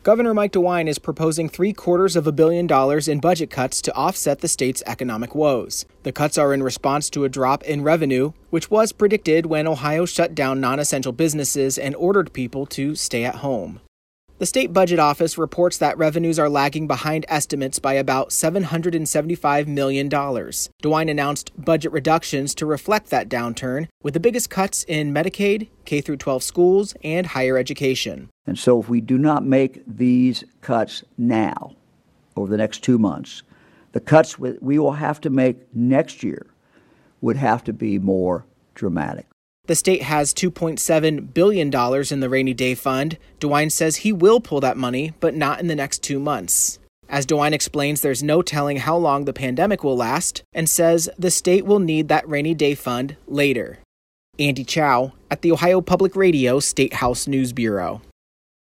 Governor Mike DeWine is proposing $750 million in budget cuts to offset the state's economic woes. The cuts are in response to a drop in revenue, which was predicted when Ohio shut down non-essential businesses and ordered people to stay at home. The state budget office reports that revenues are lagging behind estimates by about $775 million. DeWine announced budget reductions to reflect that downturn, with the biggest cuts in Medicaid, K-12 schools, and higher education. And so if we do not make these cuts now, over the next 2 months, the cuts we will have to make next year would have to be more dramatic. The state has $2.7 billion in the rainy day fund. DeWine says he will pull that money, but not in the next 2 months. As DeWine explains, there's no telling how long the pandemic will last, and says the state will need that rainy day fund later. Andy Chow at the Ohio Public Radio State House News Bureau.